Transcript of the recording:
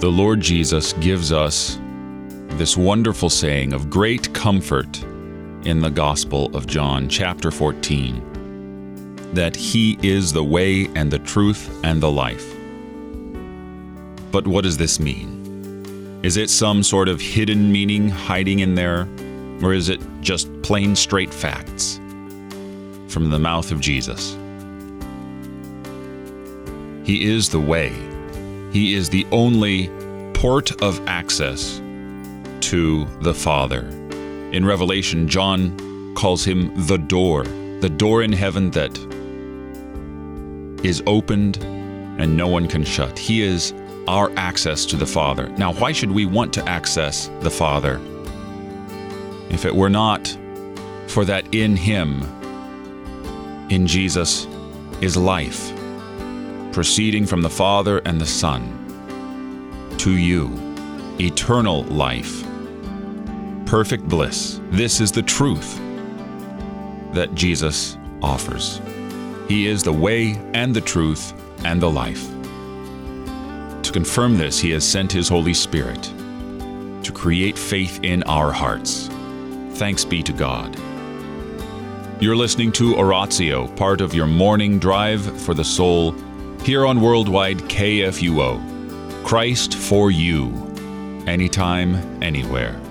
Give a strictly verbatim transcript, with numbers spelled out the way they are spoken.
The Lord Jesus gives us this wonderful saying of great comfort in the Gospel of John, chapter fourteen, that He is the way and the truth and the life. But what does this mean? Is it some sort of hidden meaning hiding in there, or is it just plain straight facts from the mouth of Jesus? He is the way. He is the only port of access to the Father. In Revelation, John calls Him the door, the door in heaven that is opened and no one can shut. He is our access to the Father. Now, why should we want to access the Father if it were not for that in Him, in Jesus, is life, proceeding from the Father and the Son to you, eternal life, perfect bliss. This is the truth that Jesus offers. He is the way and the truth and the life. To confirm this, He has sent His Holy Spirit to create faith in our hearts. Thanks be to God. You're listening to Oratio, part of your morning drive for the soul, here on Worldwide K F U O. Christ for you, anytime, anywhere.